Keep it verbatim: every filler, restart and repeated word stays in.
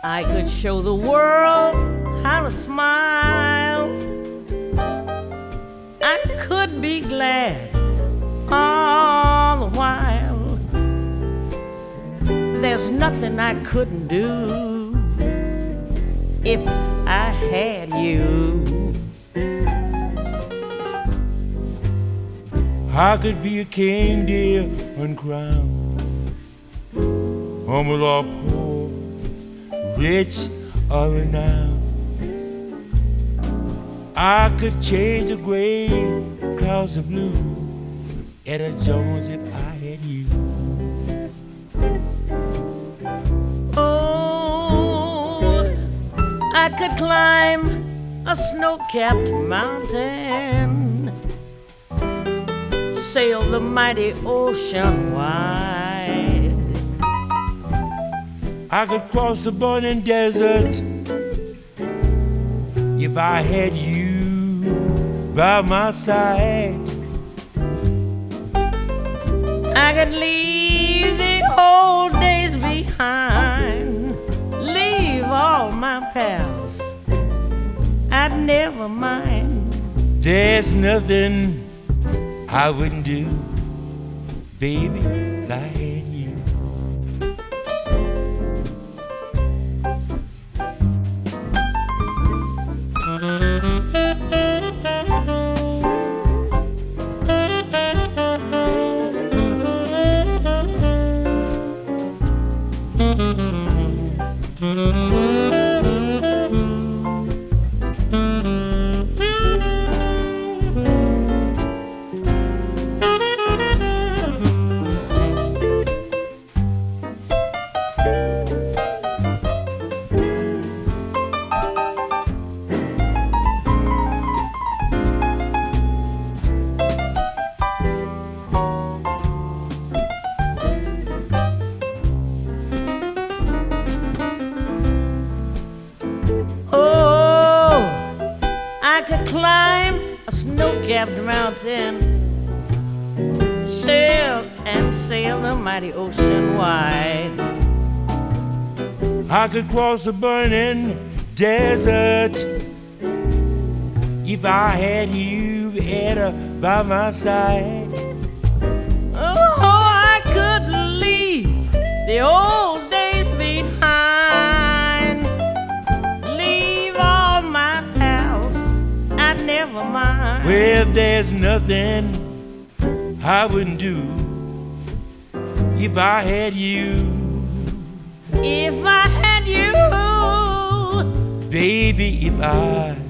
I could show the world how to smile. I could be glad all the while. There's nothing I couldn't do if I had you. I could be a king, dear, uncrowned, humble or poor, rich or renowned. I could change the gray clouds to blue, Etta Jones, if I had you. Oh, I could climb a snow-capped mountain, sail the mighty ocean wide. I could cross the burning desert if I had you by my side. I could leave the old days behind, leave all my pals, I'd never mind. There's nothing I wouldn't do, baby, if I had you. Climb a snow-capped mountain, sail and sail the mighty ocean wide. I could cross the burning desert if I had you, Etta, by my side. Oh, I could leave the old days behind, leave all my pals, I'd never mind. Well, there's nothing I wouldn't do if I had you. If I had you, baby, if I